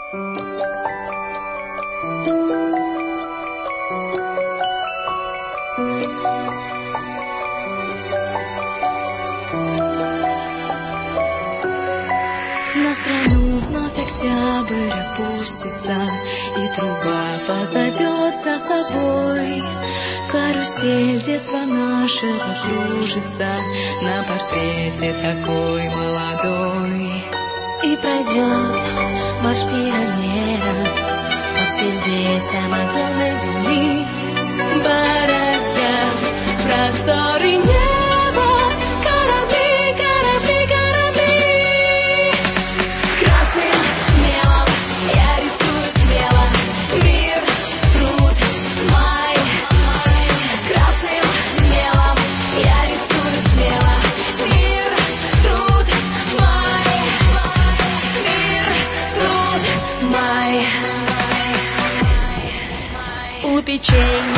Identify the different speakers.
Speaker 1: На страну вновь октябрь опустится, и труба позовет за собой. Карусель детства нашего кружится на портрете такой молодой.
Speaker 2: И пройдет марш пионера по всем весям огромной земли,
Speaker 1: Бороздят просторы неба корабли, корабли, корабли. Красным мелом я рисую смело мир, труд мой. Красным мелом я рисую смело мир, труд мой. Мир, труд мой. У печей